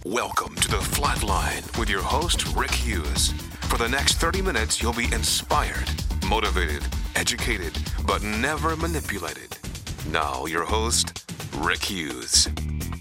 Welcome to The Flatline with your host, Rick Hughes. For the next 30 minutes, you'll be inspired, motivated, educated, but never manipulated. Now, your host, Rick Hughes.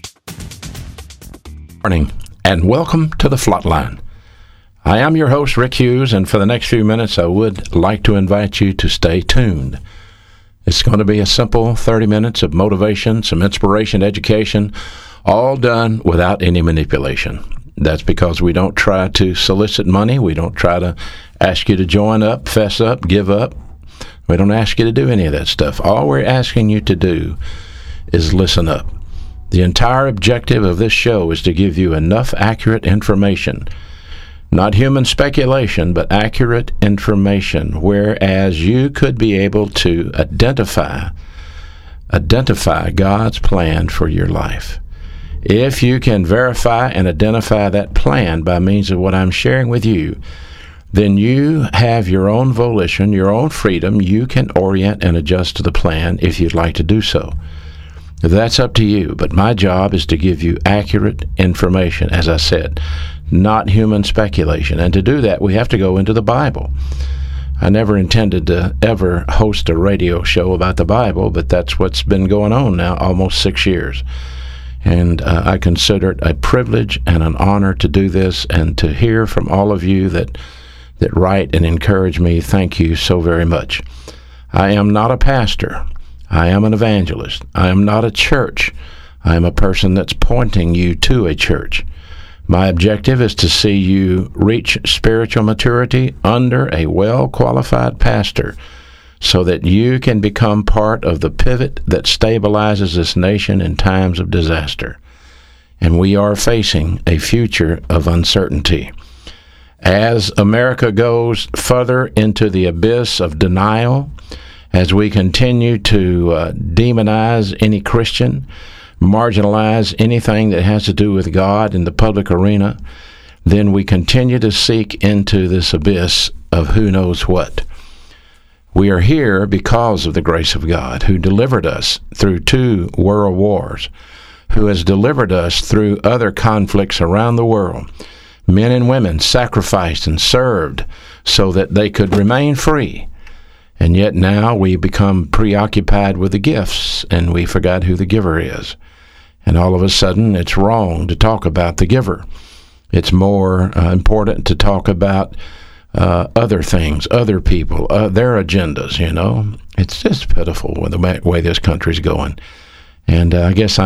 Morning, and welcome to The Flatline. I am your host, Rick Hughes, and for the next few minutes, I would like to invite you to stay tuned. It's going to be a simple 30 minutes of motivation, some inspiration, education, all done without any manipulation. That's because we don't try to solicit money. We don't try to ask you to join up, fess up, give up. We don't ask you to do any of that stuff. All we're asking you to do is listen up. The entire objective of this show is to give you enough accurate information, not human speculation, but accurate information, whereas you could be able to identify God's plan for your life. If you can verify and identify that plan by means of what I'm sharing with you, then you have your own volition, your own freedom. You can orient and adjust to the plan if you'd like to do so. That's up to you, but my job is to give you accurate information, as I said, not human speculation. And to do that, we have to go into the Bible. I never intended to ever host a radio show about the Bible, but that's what's been going on now almost 6 years. And I consider it a privilege and an honor to do this and to hear from all of you that write and encourage me. Thank you so very much. I am not a pastor. I am an evangelist. I am not a church. I am a person that's pointing you to a church. My objective is to see you reach spiritual maturity under a well-qualified pastor so that you can become part of the pivot that stabilizes this nation in times of disaster. And we are facing a future of uncertainty. As America goes further into the abyss of denial, as we continue to demonize any Christian, marginalize anything that has to do with God in the public arena, then we continue to seek into this abyss of who knows what. We are here because of the grace of God, who delivered us through 2 world wars, who has delivered us through other conflicts around the world. Men and women sacrificed and served so that they could remain free. And yet now we become preoccupied with the gifts, and we forgot who the giver is. And all of a sudden, it's wrong to talk about the giver. It's more important to talk about other things, other people, their agendas, you know. It's just pitiful with the way this country's going. And I guess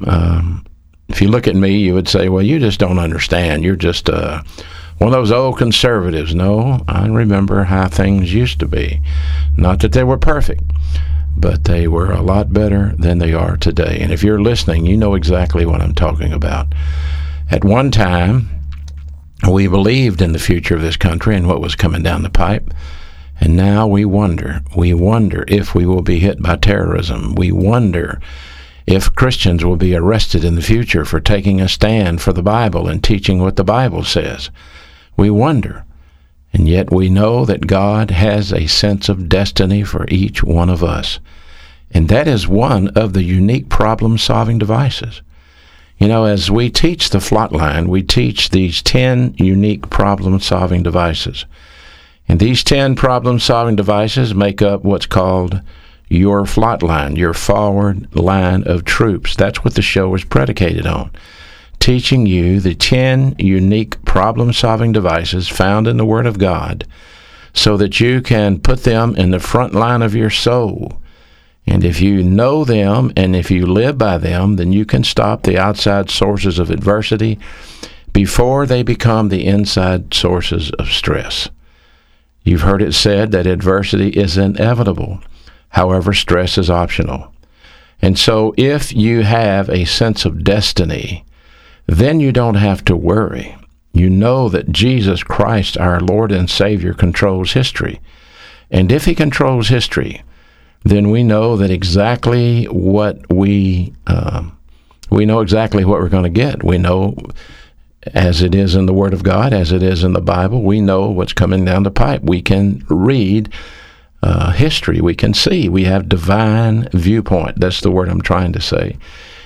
if you look at me, you would say, well, you just don't understand. You're just one of those old conservatives. No, I remember how things used to be. Not that they were perfect, but they were a lot better than they are today. And if you're listening, you know exactly what I'm talking about. At one time, we believed in the future of this country and what was coming down the pipe. And now we wonder if we will be hit by terrorism. We wonder if Christians will be arrested in the future for taking a stand for the Bible and teaching what the Bible says. We wonder. And yet we know that God has a sense of destiny for each one of us. And that is one of the unique problem-solving devices. You know, as we teach the Flatline, we teach these 10 unique problem-solving devices. And these 10 problem-solving devices make up what's called your Flatline, your forward line of troops. That's what the show is predicated on. Teaching you the 10 unique problem-solving devices found in the Word of God so that you can put them in the front line of your soul. And if you know them and if you live by them, then you can stop the outside sources of adversity before they become the inside sources of stress. You've heard it said that adversity is inevitable. However, stress is optional. And so if you have a sense of destiny, then you don't have to worry. You know that Jesus Christ, our Lord and Savior, controls history. And if He controls history, then we know that exactly what we know exactly what we're going to get. We know, as it is in the Word of God, as it is in the Bible, we know what's coming down the pipe. We can read history. We can see. We have divine viewpoint. That's the word I'm trying to say.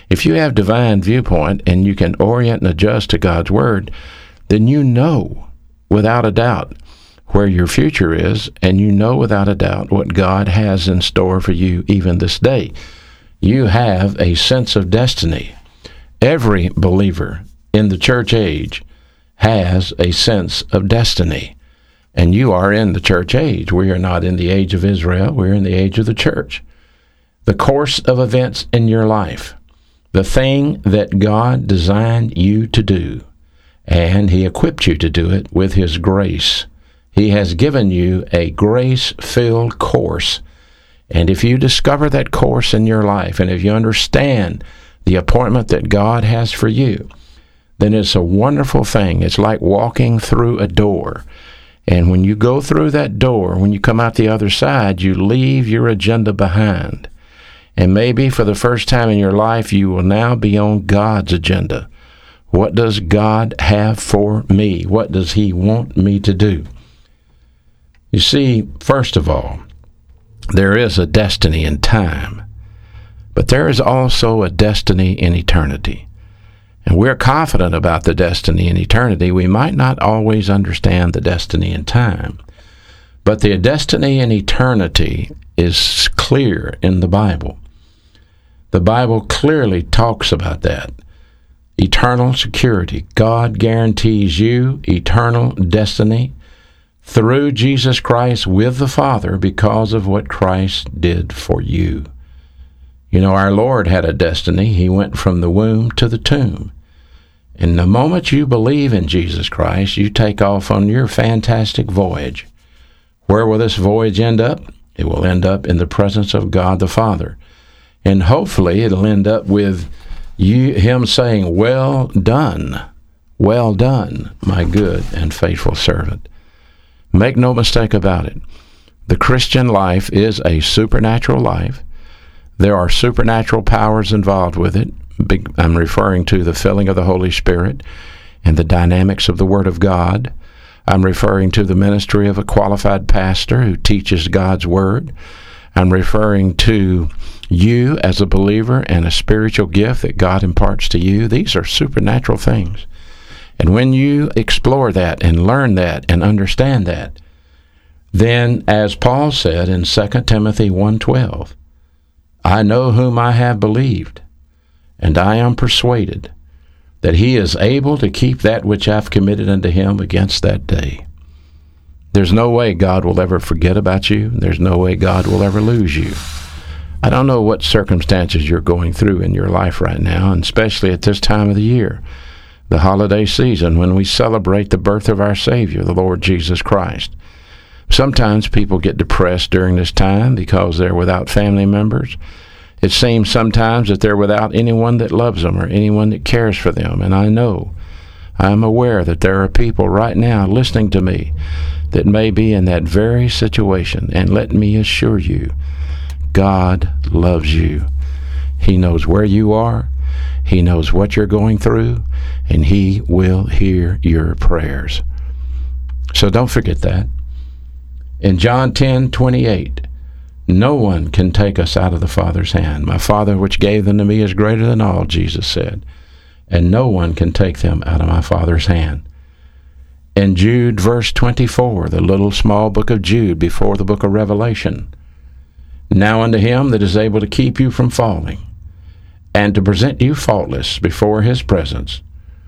If you have divine viewpoint and you can orient and adjust to God's Word, then you know without a doubt where your future is, and you know without a doubt what God has in store for you even this day. You have a sense of destiny. Every believer in the church age has a sense of destiny. And you are in the church age. We are not in the age of Israel. We're in the age of the church. The course of events in your life, the thing that God designed you to do, and He equipped you to do it with His grace. He has given you a grace-filled course. And if you discover that course in your life, and if you understand the appointment that God has for you, then it's a wonderful thing. It's like walking through a door. And when you go through that door, when you come out the other side, you leave your agenda behind. And maybe for the first time in your life, you will now be on God's agenda. What does God have for me? What does He want me to do? You see, first of all, there is a destiny in time, but there is also a destiny in eternity. And we're confident about the destiny in eternity. We might not always understand the destiny in time, but the destiny in eternity is clear in the Bible. The Bible clearly talks about that. Eternal security. God guarantees you eternal destiny through Jesus Christ with the Father because of what Christ did for you. You know, our Lord had a destiny. He went from the womb to the tomb. And the moment you believe in Jesus Christ, you take off on your fantastic voyage. Where will this voyage end up? It will end up in the presence of God the Father. And hopefully it'll end up with Him saying, well done, my good and faithful servant. Make no mistake about it. The Christian life is a supernatural life. There are supernatural powers involved with it. I'm referring to the filling of the Holy Spirit and the dynamics of the Word of God. I'm referring to the ministry of a qualified pastor who teaches God's Word. I'm referring to you as a believer and a spiritual gift that God imparts to you. These are supernatural things. And when you explore that and learn that and understand that, then, as Paul said in 2 Timothy 1:12, I know whom I have believed, and I am persuaded that He is able to keep that which I've committed unto Him against that day. There's no way God will ever forget about you. There's no way God will ever lose you. I don't know what circumstances you're going through in your life right now, and especially at this time of the year, the holiday season, when we celebrate the birth of our Savior, the Lord Jesus Christ. Sometimes people get depressed during this time because they're without family members. It seems sometimes that they're without anyone that loves them or anyone that cares for them. And I'm aware that there are people right now listening to me that may be in that very situation. And let me assure you, God loves you. He knows where you are. He knows what you're going through, and He will hear your prayers. So don't forget that. In John 10:28, no one can take us out of the Father's hand. My Father which gave them to me is greater than all, Jesus said, and no one can take them out of my Father's hand. In Jude verse 24, the little small book of Jude before the book of Revelation, now unto Him that is able to keep you from falling, and to present you faultless before His presence,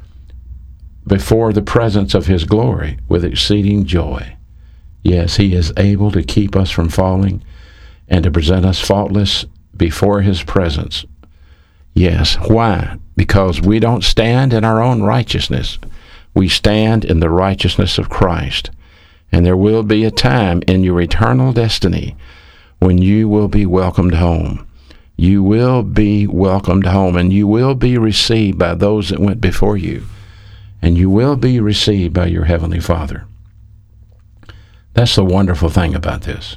before the presence of His glory with exceeding joy. Yes, He is able to keep us from falling and to present us faultless before His presence. Yes, why? Because we don't stand in our own righteousness. We stand in the righteousness of Christ. And there will be a time in your eternal destiny when you will be welcomed home. You will be welcomed home, and you will be received by those that went before you, and you will be received by your Heavenly Father. That's the wonderful thing about this.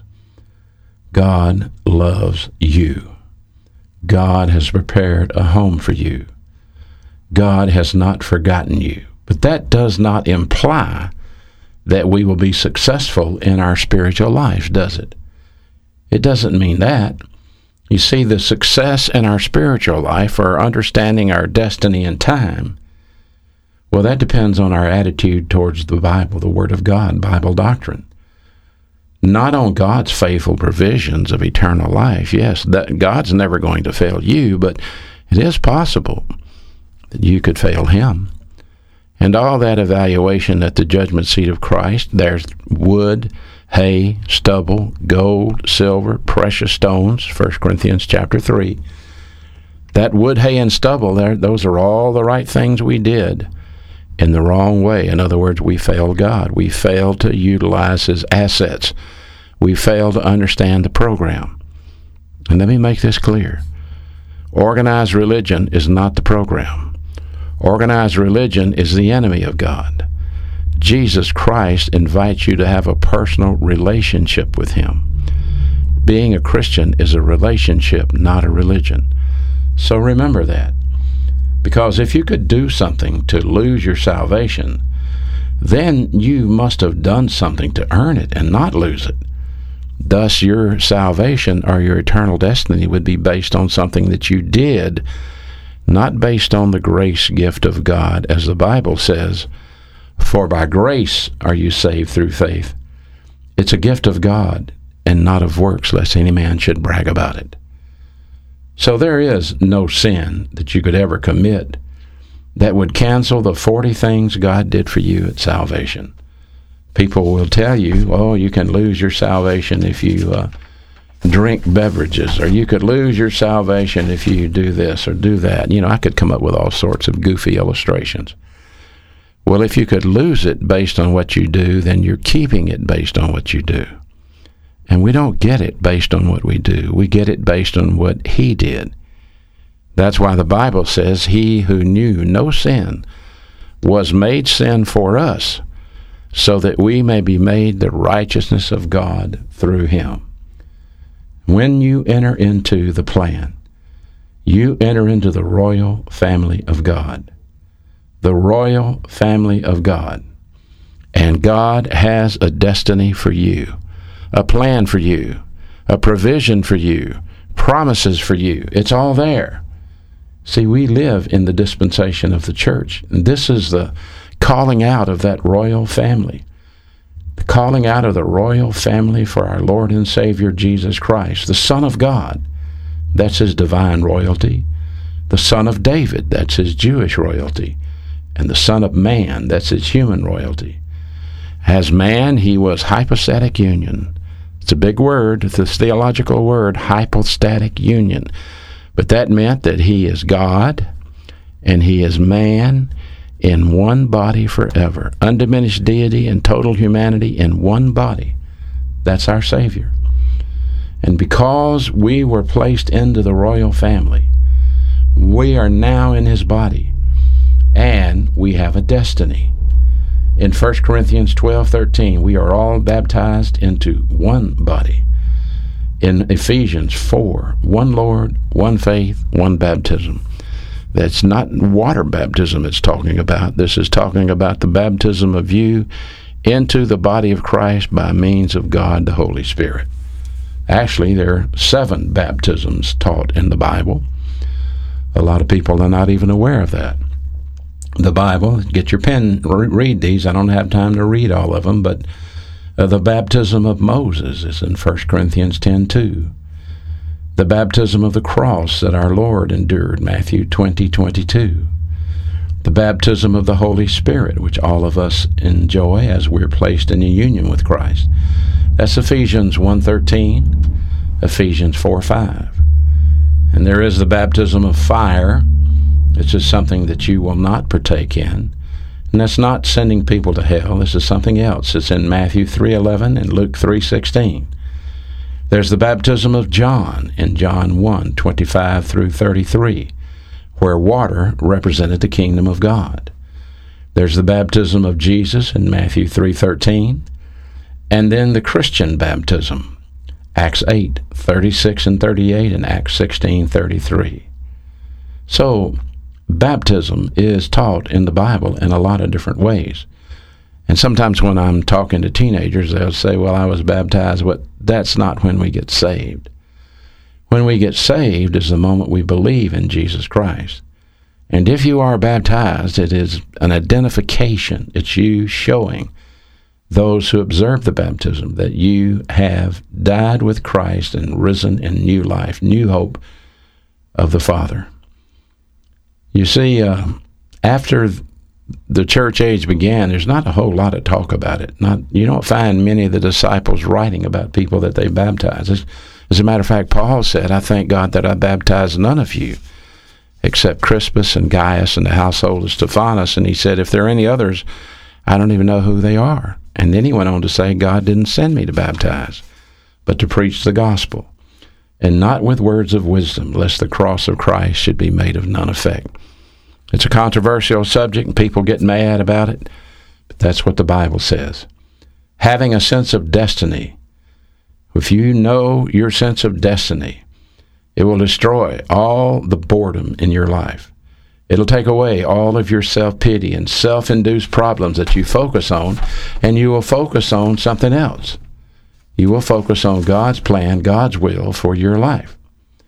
God loves you. God has prepared a home for you. God has not forgotten you. But that does not imply that we will be successful in our spiritual life, does it? It doesn't mean that. You see, the success in our spiritual life or understanding our destiny and time, well, that depends on our attitude towards the Bible, the Word of God, Bible doctrine. Not on God's faithful provisions of eternal life. Yes, that God's never going to fail you, but it is possible that you could fail Him. And all that evaluation at the judgment seat of Christ, there's wood, hay, stubble, gold, silver, precious stones, 1 Corinthians chapter 3. That wood, hay, and stubble, those are all the right things we did in the wrong way. In other words, we failed God. We failed to utilize His assets. We failed to understand the program. And let me make this clear. Organized religion is not the program. Organized religion is the enemy of God. Jesus Christ invites you to have a personal relationship with Him. Being a Christian is a relationship, not a religion. So remember that. Because if you could do something to lose your salvation, then you must have done something to earn it and not lose it. Thus, your salvation or your eternal destiny would be based on something that you did, not based on the grace gift of God, as the Bible says, for by grace are you saved through faith. It's a gift of God, and not of works, lest any man should brag about it. So there is no sin that you could ever commit that would cancel the 40 things God did for you at salvation. People will tell you, oh, you can lose your salvation if you drink beverages, or you could lose your salvation if you do this or do that. You know, I could come up with all sorts of goofy illustrations. Well, if you could lose it based on what you do, then you're keeping it based on what you do. And we don't get it based on what we do. We get it based on what He did. That's why the Bible says, He who knew no sin was made sin for us, so that we may be made the righteousness of God through Him. When you enter into the plan, you enter into the royal family of God. The royal family of God. And God has a destiny for you, a plan for you, a provision for you, promises for you. It's all there. See, we live in the dispensation of the church. And this is the calling out of that royal family. The calling out of the royal family for our Lord and Savior Jesus Christ, the Son of God. That's His divine royalty. The Son of David, that's His Jewish royalty. And the Son of Man, that's His human royalty. As man, He was hypostatic union. It's a big word. It's this theological word, hypostatic union. But that meant that He is God and He is man in one body forever. Undiminished deity and total humanity in one body. That's our Savior. And because we were placed into the royal family, we are now in His body. And we have a destiny. In 1 Corinthians 12:13, we are all baptized into one body. In Ephesians 4, one Lord, one faith, one baptism. That's not water baptism it's talking about. This is talking about the baptism of you into the body of Christ by means of God the Holy Spirit. Actually, there are 7 baptisms taught in the Bible. A lot of people are not even aware of that. The Bible, get your pen, read these. I don't have time to read all of them, but the baptism of Moses is in 1 Corinthians 10:2. The baptism of the cross that our Lord endured, Matthew 20:22. The baptism of the Holy Spirit, which all of us enjoy as we're placed in a union with Christ. That's Ephesians 1:13, Ephesians 4:5. And there is the baptism of fire. This is something that you will not partake in. And that's not sending people to hell. This is something else. It's in Matthew 3:11 and Luke 3:16. There's the baptism of John in John 1:25 through 33, where water represented the kingdom of God. There's the baptism of Jesus in Matthew 3:13. And then the Christian baptism, Acts 8:36 and 38 and Acts 16:33. So, baptism is taught in the Bible in a lot of different ways. And sometimes when I'm talking to teenagers, they'll say, well, I was baptized. But that's not when we get saved. When we get saved is the moment we believe in Jesus Christ. And if you are baptized, it is an identification. It's you showing those who observe the baptism that you have died with Christ and risen in new life, new hope of the Father. You see, after the church age began, there's not a whole lot of talk about it. You don't find many of the disciples writing about people that they baptized. As a matter of fact, Paul said, I thank God that I baptized none of you except Crispus and Gaius and the household of Stephanas. And he said, if there are any others, I don't even know who they are. And then he went on to say, God didn't send me to baptize, but to preach the gospel, and not with words of wisdom, lest the cross of Christ should be made of none effect. It's a controversial subject, and people get mad about it, but that's what the Bible says. Having a sense of destiny. If you know your sense of destiny, it will destroy all the boredom in your life. It'll take away all of your self-pity and self-induced problems that you focus on, and you will focus on something else. You will focus on God's plan, God's will for your life.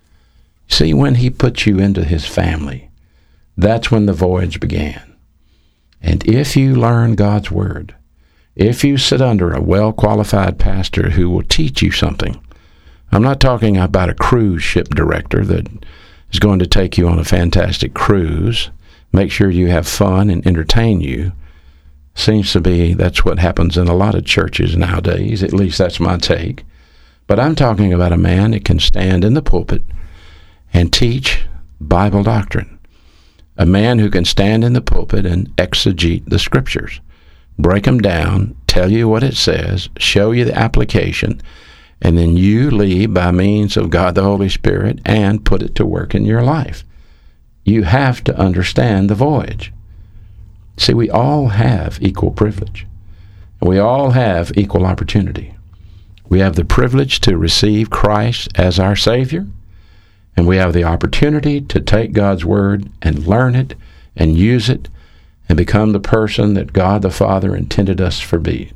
See, when he put you into his family, that's when the voyage began. And if you learn God's word, if you sit under a well-qualified pastor who will teach you something, I'm not talking about a cruise ship director that is going to take you on a fantastic cruise, make sure you have fun and entertain you. Seems to be that's what happens in a lot of churches nowadays. At least that's my take. But I'm talking about a man that can stand in the pulpit and teach Bible doctrine. A man who can stand in the pulpit and exegete the scriptures, break them down, tell you what it says, show you the application, and then you leave by means of God the Holy Spirit and put it to work in your life. You have to understand the voyage. See, we all have equal privilege. We all have equal opportunity. We have the privilege to receive Christ as our Savior, and we have the opportunity to take God's Word and learn it and use it and become the person that God the Father intended us to be.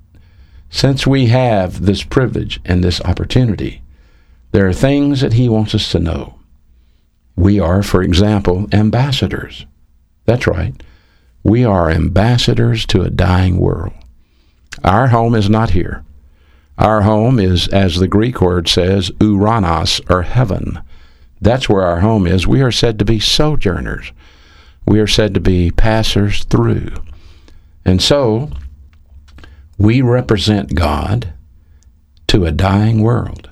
Since we have this privilege and this opportunity, there are things that he wants us to know. We are, for example, ambassadors. That's right. We are ambassadors to a dying world. Our home is not here. Our home is, as the Greek word says, uranos, or heaven. That's where our home is. We are said to be sojourners. We are said to be passers through. And so, we represent God to a dying world.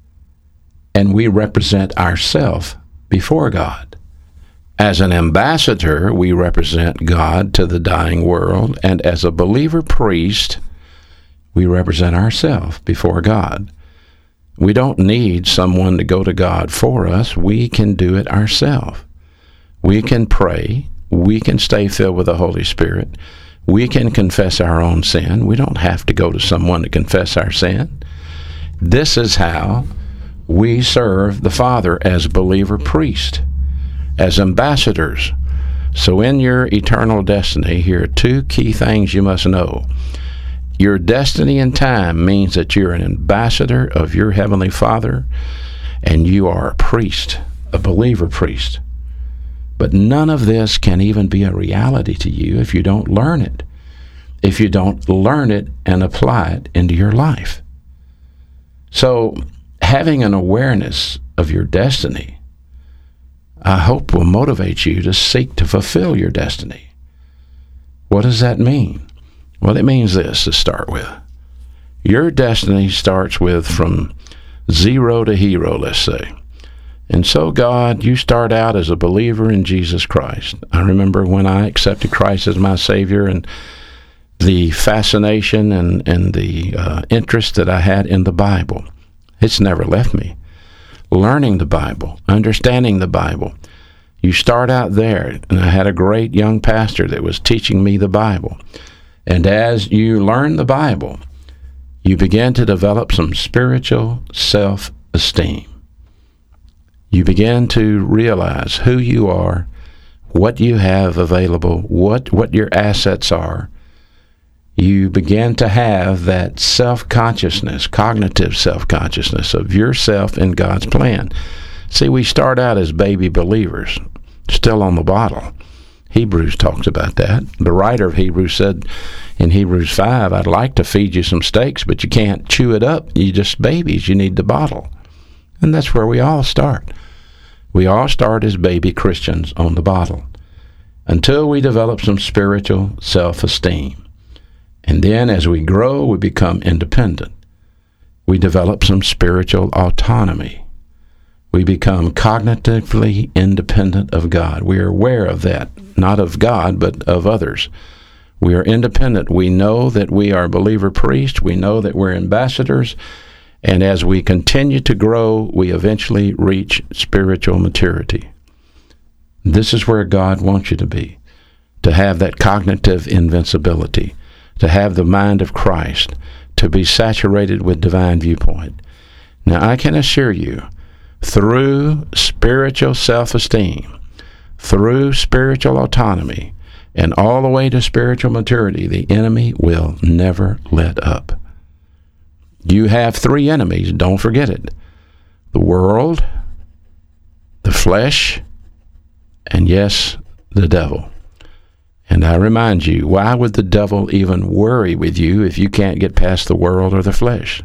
And we represent ourselves before God. As an ambassador, we represent God to the dying world, and as a believer priest, we represent ourselves before God. We don't need someone to go to God for us. We can do it ourselves. We can pray. We can stay filled with the Holy Spirit. We can confess our own sin. We don't have to go to someone to confess our sin. This is how we serve the Father as believer priest, as ambassadors. So in your eternal destiny, here are two key things you must know. Your destiny in time means that you're an ambassador of your Heavenly Father, and you are a priest, a believer priest. But none of this can even be a reality to you if you don't learn it, if you don't learn it and apply it into your life. So having an awareness of your destiny, I hope, will motivate you to seek to fulfill your destiny. What does that mean? Well, it means this to start with. Your destiny starts with from zero to hero, let's say. And so, God, you start out as a believer in Jesus Christ. I remember when I accepted Christ as my Savior and the fascination and the interest that I had in the Bible. It's never left me. Learning the Bible, understanding the Bible. You start out there, and I had a great young pastor that was teaching me the Bible. And as you learn the Bible, you begin to develop some spiritual self-esteem. You begin to realize who you are, what you have available, what your assets are. you begin to have that self-consciousness, cognitive self-consciousness of yourself in God's plan. See, we start out as baby believers, still on the bottle. Hebrews talks about that. The writer of Hebrews said in Hebrews 5, I'd like to feed you some steaks, but you can't chew it up. You're just babies. You need the bottle. And that's where we all start. We all start as baby Christians on the bottle until we develop some spiritual self-esteem. And then as we grow, we become independent. We develop some spiritual autonomy. We become cognitively independent of God. We are aware of that, not of God, but of others. We are independent. We know that we are believer priests. We know that we're ambassadors. And as we continue to grow, we eventually reach spiritual maturity. This is where God wants you to be, to have that cognitive invincibility, to have the mind of Christ, to be saturated with divine viewpoint. Now, I can assure you, through spiritual self-esteem, through spiritual autonomy, and all the way to spiritual maturity, the enemy will never let up. You have three enemies, don't forget it. The world, the flesh, and yes, the devil. And I remind you, why would the devil even worry with you if you can't get past the world or the flesh?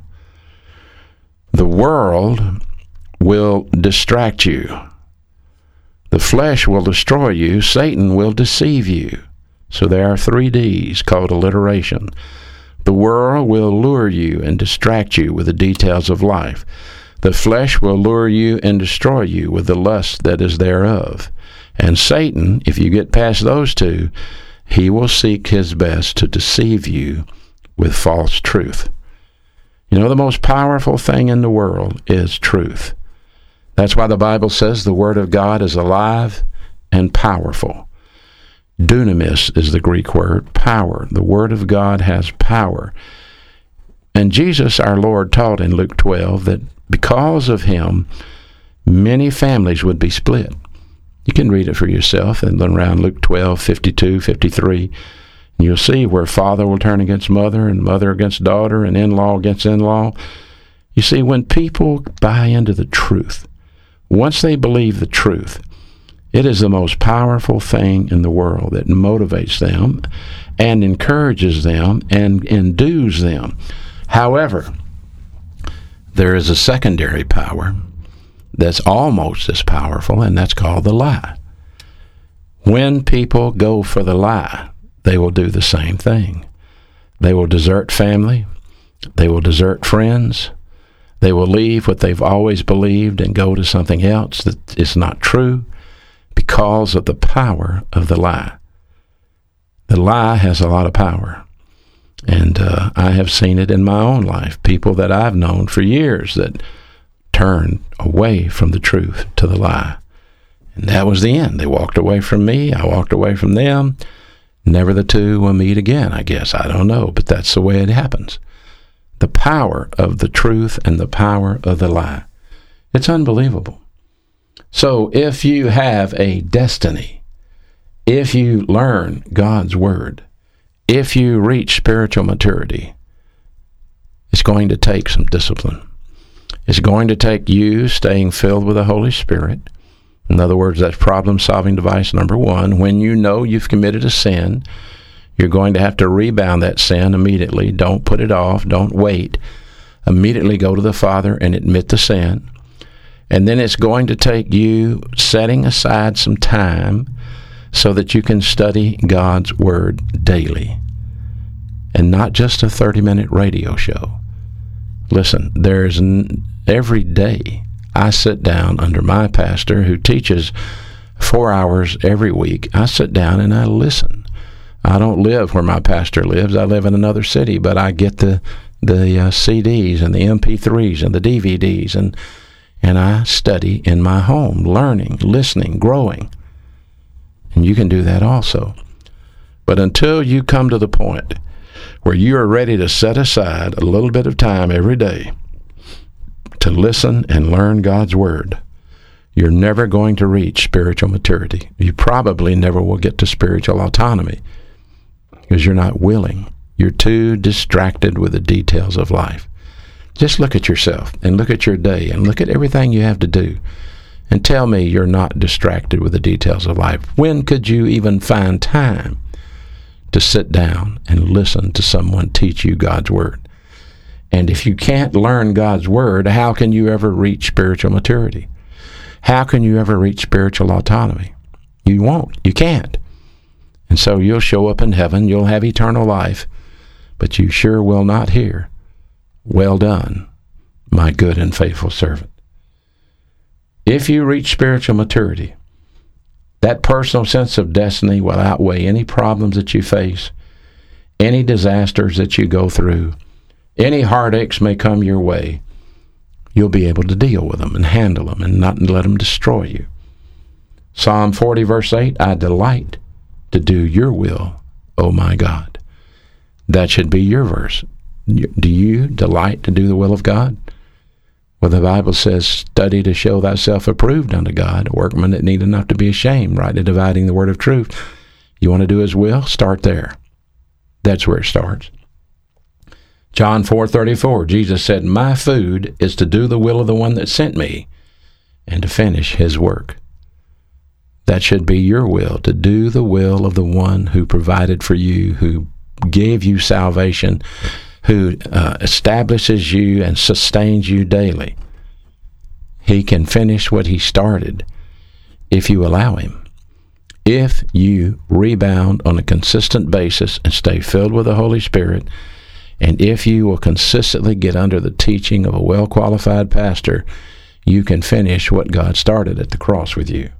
The world will distract you. The flesh will destroy you. Satan will deceive you. So there are 3 Ds called alliteration. The world will lure you and distract you with the details of life. The flesh will lure you and destroy you with the lust that is thereof. And Satan, if you get past those two, he will seek his best to deceive you with false truth. You know, the most powerful thing in the world is truth. That's why the Bible says the Word of God is alive and powerful. Dunamis is the Greek word, power. The Word of God has power. And Jesus, our Lord, taught in Luke 12 that because of him, many families would be split. You can read it for yourself and then around Luke 12, 52, 53. And you'll see where father will turn against mother and mother against daughter and in-law against in-law. You see, when people buy into the truth, once they believe the truth, it is the most powerful thing in the world that motivates them and encourages them and endues them. However, there is a secondary power that's almost as powerful, and that's called the lie. When people go for the lie, they will do the same thing. They will desert family. They will desert friends. They will leave what they've always believed and go to something else that is not true because of the power of the lie. The lie has a lot of power. And I have seen it in my own life. People that I've known for years that turned away from the truth to the lie. And that was the end. They walked away from me. I walked away from them. Never the two will meet again, I guess. I don't know, but that's the way it happens. The power of the truth and the power of the lie. It's unbelievable. So if you have a destiny, if you learn God's Word, if you reach spiritual maturity, it's going to take some discipline. It's going to take you staying filled with the Holy Spirit. In other words, that's problem-solving device number 1. When you know you've committed a sin, you're going to have to rebound that sin immediately. Don't put it off. Don't wait. Immediately go to the Father and admit the sin. And then it's going to take you setting aside some time so that you can study God's Word daily. And not just a 30-minute radio show. Listen, every day I sit down under my pastor who teaches 4 hours every week. I sit down and I listen. I don't live where my pastor lives. I live in another city, but I get the CDs and the MP3s and the DVDs, and I study in my home, learning, listening, growing. And you can do that also. But until you come to the point where you are ready to set aside a little bit of time every day to listen and learn God's Word, you're never going to reach spiritual maturity. You probably never will get to spiritual autonomy because you're not willing. You're too distracted with the details of life. Just look at yourself and look at your day and look at everything you have to do and tell me you're not distracted with the details of life. When could you even find time to sit down and listen to someone teach you God's Word? And if you can't learn God's Word, how can you ever reach spiritual maturity? How can you ever reach spiritual autonomy? You won't. You can't. And so you'll show up in heaven, you'll have eternal life, but you sure will not hear, "Well done, my good and faithful servant." If you reach spiritual maturity, that personal sense of destiny will outweigh any problems that you face, any disasters that you go through, any heartaches may come your way. You'll be able to deal with them and handle them and not let them destroy you. Psalm 40, verse 8, "I delight to do your will, O my God." That should be your verse. Do you delight to do the will of God? Well, the Bible says, "Study to show thyself approved unto God, a workman that needeth not to be ashamed, rightly dividing the word of truth." You want to do His will? Start there. That's where it starts. John 4:34, Jesus said, "My food is to do the will of the one that sent me and to finish His work." That should be your will, to do the will of the one who provided for you, who gave you salvation, who establishes you and sustains you daily. He can finish what He started if you allow Him. If you rebound on a consistent basis and stay filled with the Holy Spirit, and if you will consistently get under the teaching of a well-qualified pastor, you can finish what God started at the cross with you.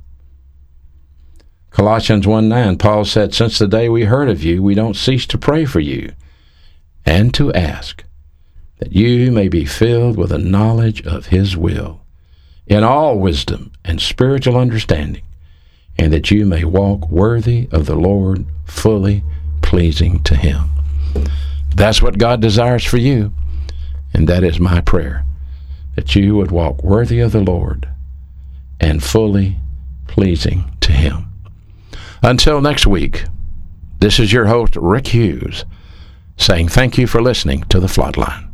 Colossians 1:9, Paul said, "Since the day we heard of you, we don't cease to pray for you and to ask that you may be filled with the knowledge of His will, in all wisdom and spiritual understanding, and that you may walk worthy of the Lord, fully pleasing to Him." That's what God desires for you, and that is my prayer, that you would walk worthy of the Lord and fully pleasing to Him. Until next week, this is your host, Rick Hughes, saying thank you for listening to The Floodline.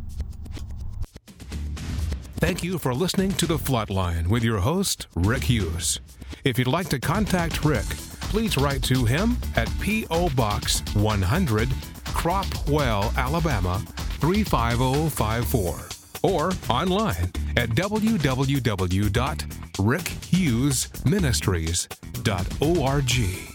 Thank you for listening to The Floodline with your host, Rick Hughes. If you'd like to contact Rick, please write to him at P.O. Box 100, Cropwell, Alabama 35054, or online at www.rickhughesministries.org.